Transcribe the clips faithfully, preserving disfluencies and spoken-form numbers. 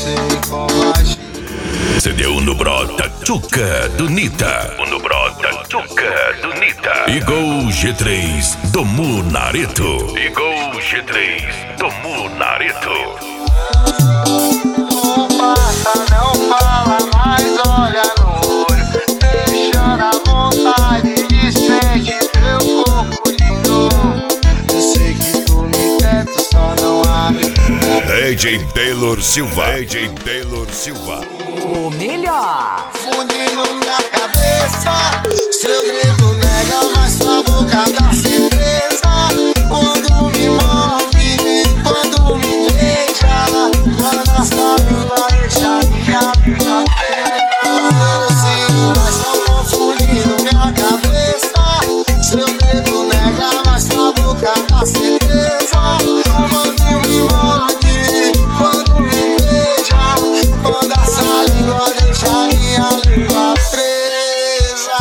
sei como agir. C D um no brota, Tchuca do Nita. No brota, Tchuca do Nita. Igual G três do Munareto. Igual G três do Munareto. Não passa, não fala, mas olha no olho, deixando a vontade de sentir teu corpo de novo. Eu sei que tu me quer, tu só não abre. D J Taylor Silva. D J Taylor Silva. O melhor. Fundindo minha cabeça, seu dedo nega, mas sua boca dá certeza. Quando me move, quando me beija, quando a sua língua deixa minha vida presa. Eu sinto, mas tô confundindo minha cabeça. Seu dedo nega, mas sua boca dá certeza. Quando me morde, quando me beija, quando a sua língua deixa minha língua presa.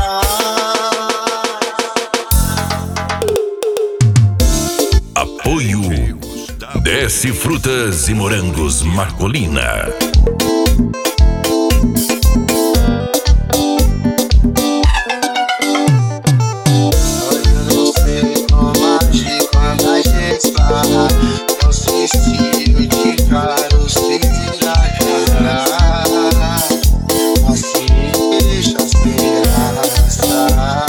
Apoio Desce Frutas e Morangos Marcolina. Eu não sei como agir quando a gente está. Não sei se de cara ou se virar. Assim me deixa sem graça.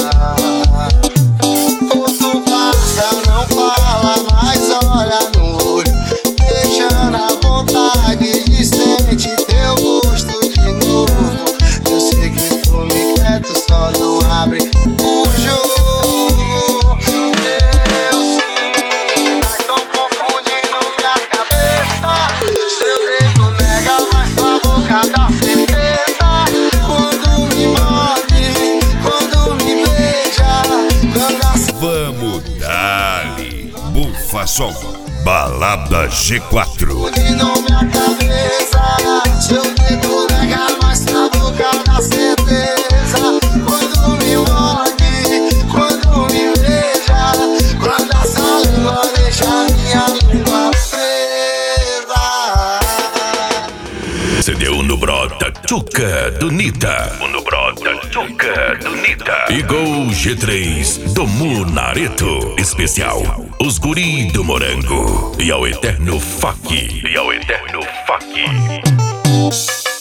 Outro passa, não fala, mas olha no olho, deixando a vontade de sentir teu gosto de novo. Eu sei que tu me quer, tu só não abre o jogo. Eu sim, mas tô confundindo minha cabeça. Seu dedo nega, mas sua boca dá certeza. Quando me morde, quando me beija, quando a Vamos dali, Bufa Sol. Balada G quatro. Fundindo minha cabeça, seu dedo nega, mas sua boca dá certeza. Quando me morde, quando me beija, quando a sua língua deixa minha língua presa. C D um no brota, Tchuca do Nita. No brota, Tchuca do Nita. Igual G três do Munareto. Especial, os guri do morango. E ao eterno Fak. E ao eterno Fak.